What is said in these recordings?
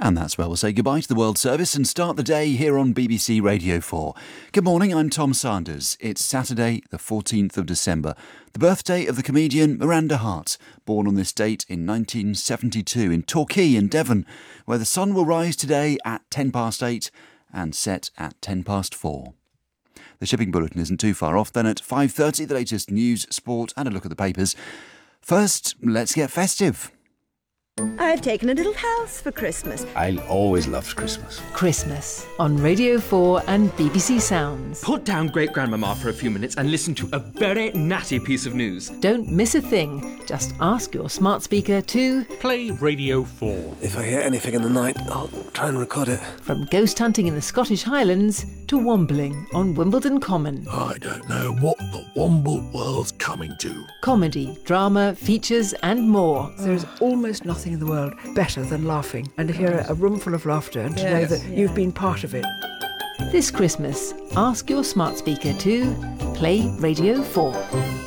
And that's where we'll say goodbye to the World Service and start the day here on BBC Radio 4. Good morning, I'm Tom Sanders. It's Saturday, the 14th of December, the birthday of the comedian Miranda Hart, born on this date in 1972 in Torquay in Devon, where the sun will rise today at 8:10 and set at 4:10. The shipping bulletin isn't too far off. Then at 5:30, the latest news, sport and a look at the papers. First, let's get festive. I've taken a little house for Christmas. I always loved Christmas. Christmas on Radio 4 and BBC Sounds. Put down Great-Grandmama for a few minutes and listen to a very natty piece of news. Don't miss a thing. Just ask your smart speaker to play Radio 4. If I hear anything in the night, I'll try and record it. From ghost hunting in the Scottish Highlands to wombling on Wimbledon Common. I don't know what the Womble world's coming to. Comedy, drama, features and more. There's almost nothing in the world better than laughing and to hear a room full of laughter and to know that you've been part of it. This Christmas, ask your smart speaker to play Radio 4.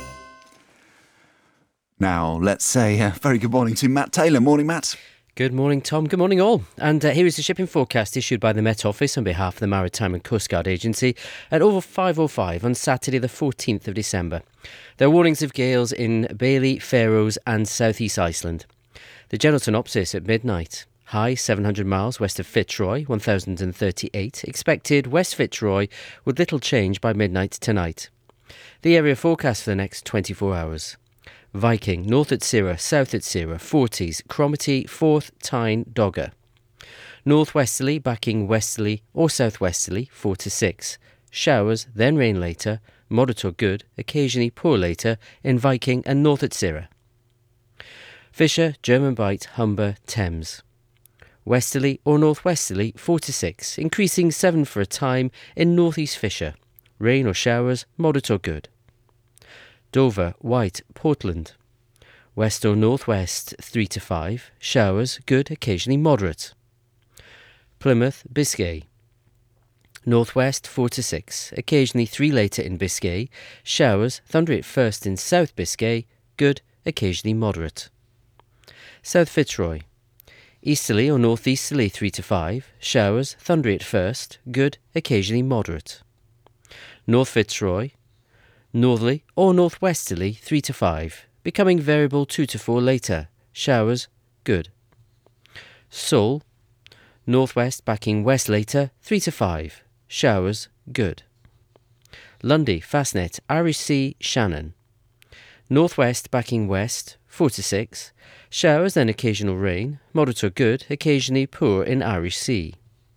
Now, let's say a very good morning to Matt Taylor. Morning, Matt. Good morning, Tom. Good morning, all. And here is the shipping forecast issued by the Met Office on behalf of the Maritime and Coast Guard Agency at over 5:05 on Saturday the 14th of December. There are warnings of gales in Bailey, Faroes and South East Iceland. The general synopsis at midnight. High 700 miles west of Fitzroy, 1038. Expected West Fitzroy with little change by midnight tonight. The area forecast for the next 24 hours. Viking, north at Cirra, south at Cirra, Forties, Cromarty, Forth, Tyne, Dogger. Northwesterly, backing westerly or southwesterly, 4 to 6. Showers, then rain later, moderate or good, occasionally poor later in Viking and north at Cirra. Fisher, German Bight, Humber, Thames. Westerly or northwesterly, 4 to 6, increasing 7 for a time in northeast Fisher. Rain or showers, moderate or good. Dover, White, Portland. West or northwest, 3 to 5, showers, good, occasionally moderate. Plymouth, Biscay. Northwest, 4 to 6, occasionally 3 later in Biscay, showers, thundery at first in South Biscay, good, occasionally moderate. South Fitzroy. Easterly or northeasterly 3 to 5, showers, thundery at first, good, occasionally moderate. North Fitzroy. Northerly or northwesterly 3 to 5, becoming variable 2 to 4 later, showers, good. Seoul. Northwest backing west later 3 to 5, showers, good. Lundy, Fastnet, Irish Sea, Shannon. Northwest backing west 4 to 6, showers then occasional rain, moderate or good, occasionally poor in Irish Sea.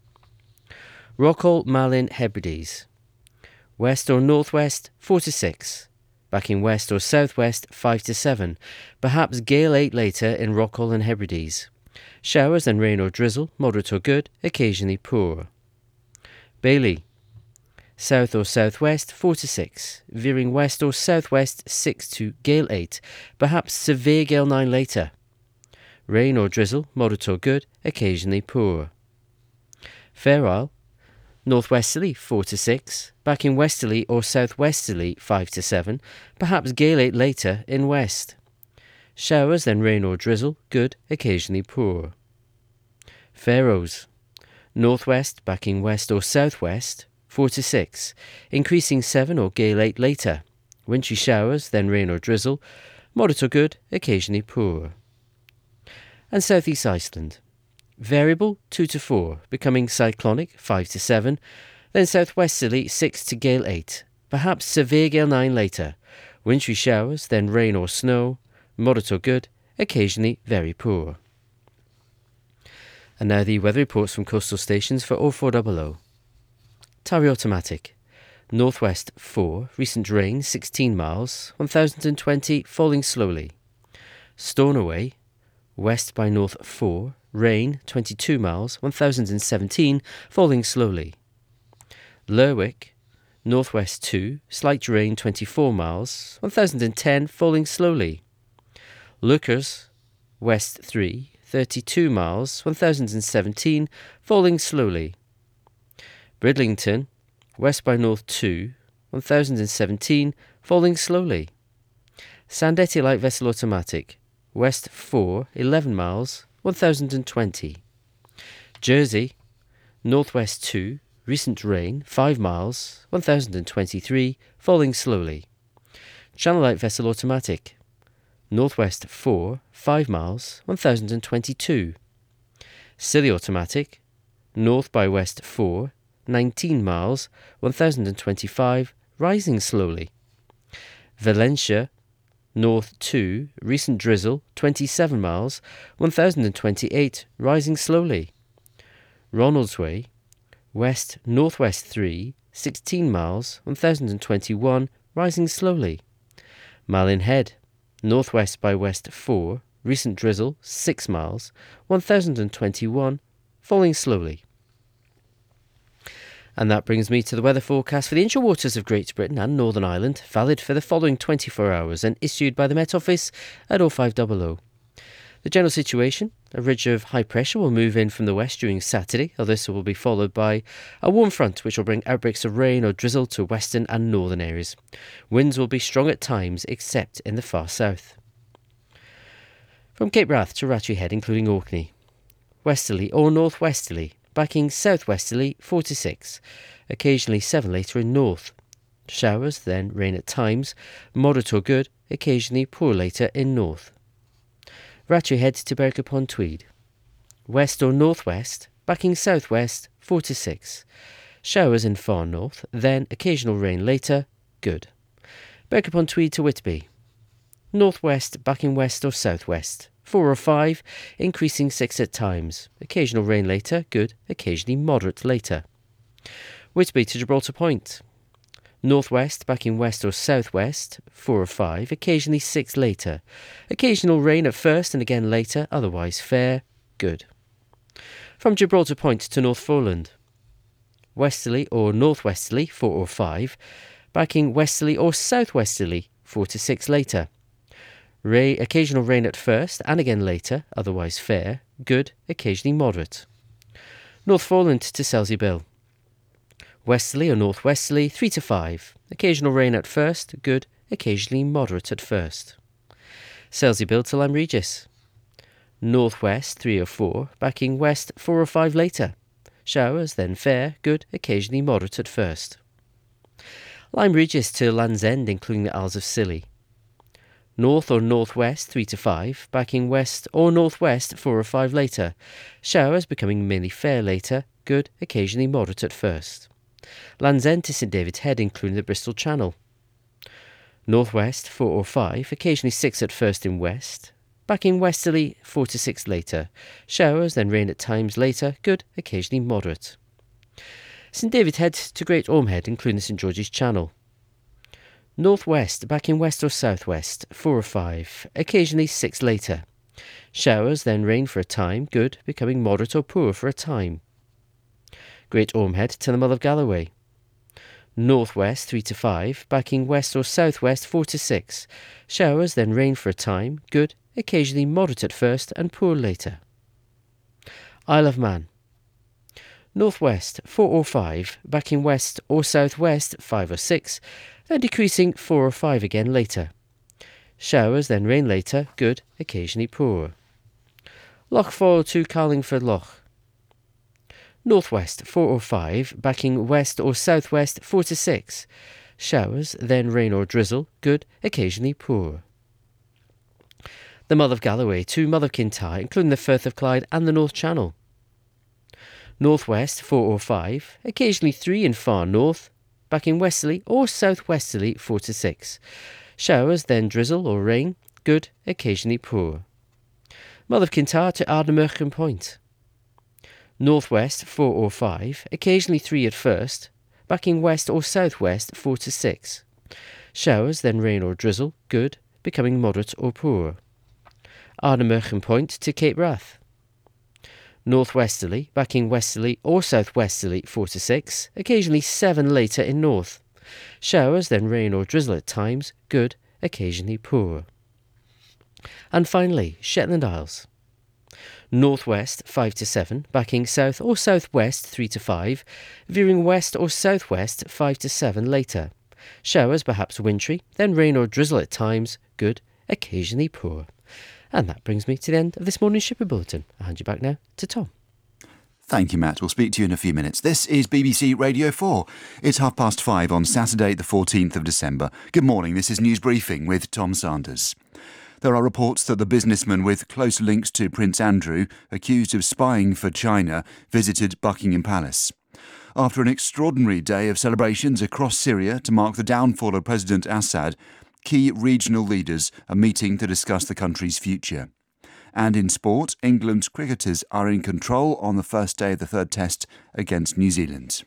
Rockall, Malin, Hebrides. West or northwest 4 to 6, backing west or southwest 5 to 7, perhaps gale 8 later in Rockall and Hebrides. Showers and rain or drizzle, moderate or good, occasionally poor. Bailey. South or southwest 4 to 6, veering west or southwest 6 to gale 8, perhaps severe gale 9 later. Rain or drizzle, moderate or good, occasionally poor. Fair Isle. Northwesterly 4 to 6, backing westerly or southwesterly 5 to 7, perhaps gale 8 later in west. Showers then rain or drizzle, good, occasionally poor. Faroes. Northwest backing west or southwest 4 to 6, increasing 7 or gale 8 later. Wintry showers, then rain or drizzle, moderate or good, occasionally poor. And South East Iceland. Variable 2 to 4, becoming cyclonic 5 to 7, then southwesterly 6 to gale 8, perhaps severe gale 9 later. Wintry showers, then rain or snow, moderate or good, occasionally very poor. And now the weather reports from coastal stations for 0400. Tarry Automatic. Northwest 4, recent rain 16 miles, 1020, falling slowly. Stornoway. West by north 4, rain 22 miles, 1017, falling slowly. Lerwick. Northwest 2, slight rain 24 miles, 1010, falling slowly. Lookers. West 3, 32 miles, 1017, falling slowly. Bridlington, west by north 2, 1017, falling slowly. Sandetti light vessel automatic, west 4, 11 miles, 1020. Jersey, northwest 2, recent rain, 5 miles, 1023, falling slowly. Channel Light vessel automatic, northwest 4, 5 miles, 1022. Scilly automatic, north by west 4, 19 miles, 1025, rising slowly. Valencia, north 2, recent drizzle, 27 miles, 1028, rising slowly. Ronaldsway, west northwest 3, 16 miles, 1021, rising slowly. Malin Head, northwest by west 4, recent drizzle, 6 miles, 1021, falling slowly. And that brings me to the weather forecast for the inshore waters of Great Britain and Northern Ireland, valid for the following 24 hours and issued by the Met Office at 0500. The general situation: a ridge of high pressure will move in from the west during Saturday, although this will be followed by a warm front which will bring outbreaks of rain or drizzle to western and northern areas. Winds will be strong at times, except in the far south. From Cape Wrath to Rattray Head, including Orkney, westerly or northwesterly, backing southwesterly 4 to 6, occasionally 7 later in north. Showers, then rain at times, moderate or good, occasionally poor later in north. Rattray Head to Berwick upon Tweed, west or northwest, backing southwest 4 to 6. Showers in far north, then occasional rain later, good. Berwick upon Tweed to Whitby, northwest, backing west or southwest 4 or 5, increasing 6 at times. Occasional rain later, good, occasionally moderate later. Whitby to Gibraltar Point, northwest, backing west or southwest 4 or 5, occasionally 6 later. Occasional rain at first and again later, otherwise fair, good. From Gibraltar Point to North Foreland, westerly or northwesterly 4 or 5, backing westerly or southwesterly 4 to 6 later. Occasional rain at first and again later, otherwise fair, good, occasionally moderate. North Foreland to Selsey Bill, westerly or northwesterly 3 to 5, occasional rain at first, good, occasionally moderate at first. Selsey Bill to Lyme Regis, northwest 3 or 4, backing west 4 or 5 later. Showers, then fair, good, occasionally moderate at first. Lyme Regis to Land's End, including the Isles of Scilly, north or northwest 3 to 5, backing west or northwest 4 or 5 later. Showers becoming mainly fair later, good, occasionally moderate at first. Land's End to St David's Head, including the Bristol Channel, northwest 4 or 5, occasionally 6 at first in west, backing westerly 4 to 6 later. Showers, then rain at times later, good, occasionally moderate. St David's Head to Great Orme Head, including the St George's Channel, northwest, backing west or southwest 4 or 5, occasionally 6 later. Showers, then rain for a time, good, becoming moderate or poor for a time. Great Orme Head to the Mull of Galloway, northwest 3 to 5, backing west or southwest 4 to 6. Showers, then rain for a time, good, occasionally moderate at first and poor later. Isle of Man, northwest 4 or 5, backing west or southwest 5 or 6, then decreasing 4 or 5 again later. Showers, then rain later, good, occasionally poor. Loch Foyle to Carlingford Loch, northwest 4 or 5, backing west or southwest 4 to 6. Showers, then rain or drizzle, good, occasionally poor. The Mull of Galloway to Mull of Kintyre, including the Firth of Clyde and the North Channel, northwest 4 or 5, occasionally 3 in far north, backing westerly or southwesterly 4 to 6. Showers, then drizzle or rain, good, occasionally poor. Mull of Kintyre to Ardnamurchan Point, northwest 4 or 5, occasionally 3 at first, backing west or southwest 4 to 6. Showers, then rain or drizzle, good, becoming moderate or poor. Ardnamurchan Point to Cape Wrath, northwesterly, backing westerly or southwesterly 4 to 6, occasionally 7 later in north. Showers, then rain or drizzle at times, good, occasionally poor. And finally, Shetland Isles, northwest 5 to 7, backing south or southwest 3 to 5, veering west or southwest 5 to 7 later. Showers perhaps wintry, then rain or drizzle at times, good, occasionally poor. And that brings me to the end of this morning's Shipping Bulletin. I'll hand you back now to Tom. Thank you, Matt. We'll speak to you in a few minutes. This is BBC Radio 4. It's 5:30 on Saturday, the 14th of December. Good morning. This is News Briefing with Tom Sanders. There are reports that the businessman with close links to Prince Andrew, accused of spying for China, visited Buckingham Palace. After an extraordinary day of celebrations across Syria to mark the downfall of President Assad, key regional leaders are meeting to discuss the country's future. And in sport, England's cricketers are in control on the first day of the third test against New Zealand.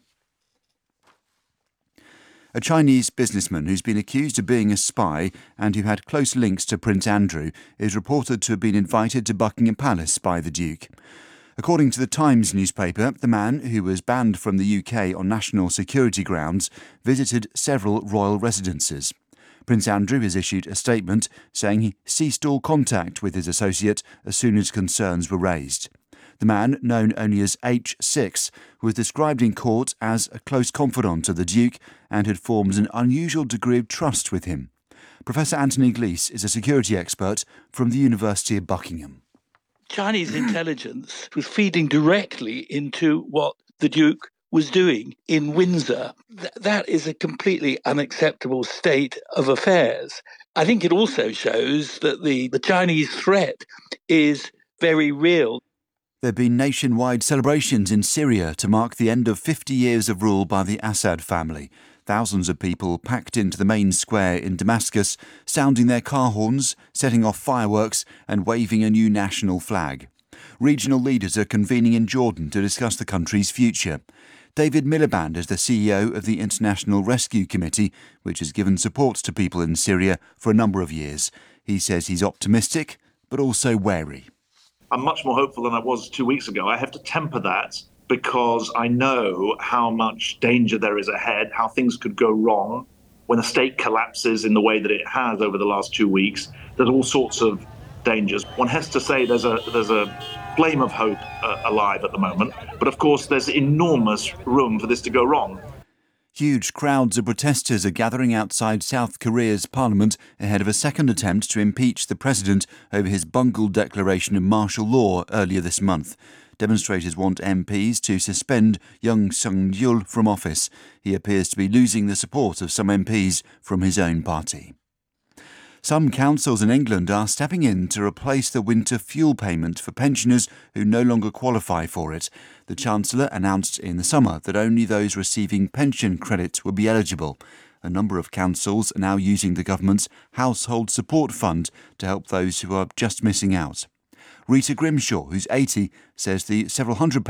A Chinese businessman who's been accused of being a spy and who had close links to Prince Andrew is reported to have been invited to Buckingham Palace by the Duke. According to the Times newspaper, the man, who was banned from the UK on national security grounds, visited several royal residences. Prince Andrew has issued a statement saying he ceased all contact with his associate as soon as concerns were raised. The man, known only as H6, was described in court as a close confidant of the Duke and had formed an unusual degree of trust with him. Professor Anthony Glees is a security expert from the University of Buckingham. Chinese intelligence was feeding directly into what the Duke was doing in Windsor. That is a completely unacceptable state of affairs. I think it also shows that the Chinese threat is very real. There have been nationwide celebrations in Syria to mark the end of 50 years of rule by the Assad family. Thousands of people packed into the main square in Damascus, sounding their car horns, setting off fireworks and waving a new national flag. Regional leaders are convening in Jordan to discuss the country's future. David Miliband is the CEO of the International Rescue Committee, which has given support to people in Syria for a number of years. He says he's optimistic, but also wary. I'm much more hopeful than I was 2 weeks ago. I have to temper that because I know how much danger there is ahead, how things could go wrong. When a state collapses in the way that it has over the last 2 weeks, there's all sorts of dangers. One has to say there's a flame of hope alive at the moment, but of course there's enormous room for this to go wrong. Huge crowds of protesters are gathering outside South Korea's parliament ahead of a second attempt to impeach the president over his bungled declaration of martial law earlier this month. Demonstrators want MPs to suspend Yoon Suk-yeol from office. He appears to be losing the support of some MPs from his own party. Some councils in England are stepping in to replace the winter fuel payment for pensioners who no longer qualify for it. The Chancellor announced in the summer that only those receiving pension credit will be eligible. A number of councils are now using the government's Household Support Fund to help those who are just missing out. Rita Grimshaw, who's 80, says the several hundred